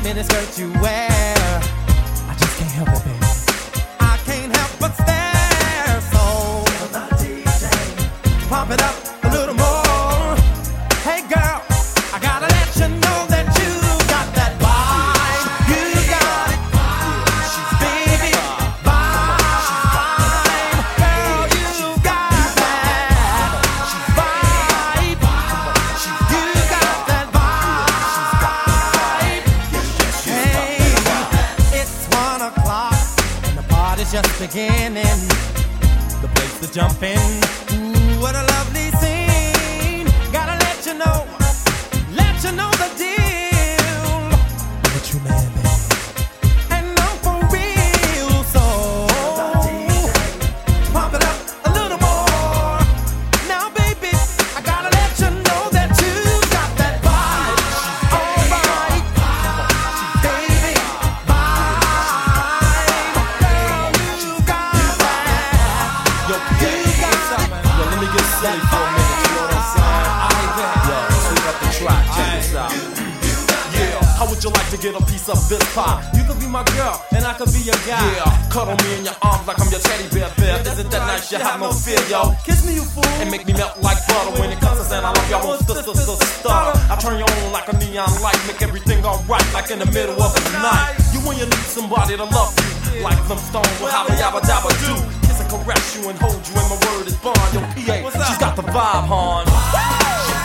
miniskirt you wear. I just can't help it, baby. I can't help but stare. So tell the DJ, pump it up a little more. Hey girl, I gotta let you know that you got that vibe. You got it, baby, vibe. Girl, you got that vibe. You got that vibe. Hey, it's 1 o'clock and the party's just beginning. The place to jump in. Ooh, what a lovely scene. Gotta let you know the deal. I'm a true man, baby. And I'm for real, so pump it up a little more. Now, baby, I gotta let you know that you got that vibe. Alright, baby, vibe. Girl, you got that. Yo, let me get silly for a minute, you know what I'm saying? Yo, sweep up the track, check this out. Yeah, how would you like to get a piece of this pie? You could be my girl, and I could be your guy. Yeah, cuddle me in your arms like I'm your teddy bear, bear. Isn't that nice? You have no fear, yo. Kiss me, you fool. And make me melt like butter when it comes to saying I love y'all on stutter. I turn you on like a neon light, make everything alright like in the middle of the night. You when you need somebody to love you, like them stones will have a yabba dabba do. Kiss and caress you and hold you, and my word is bond. Yo, PA, she's got the vibe, hon.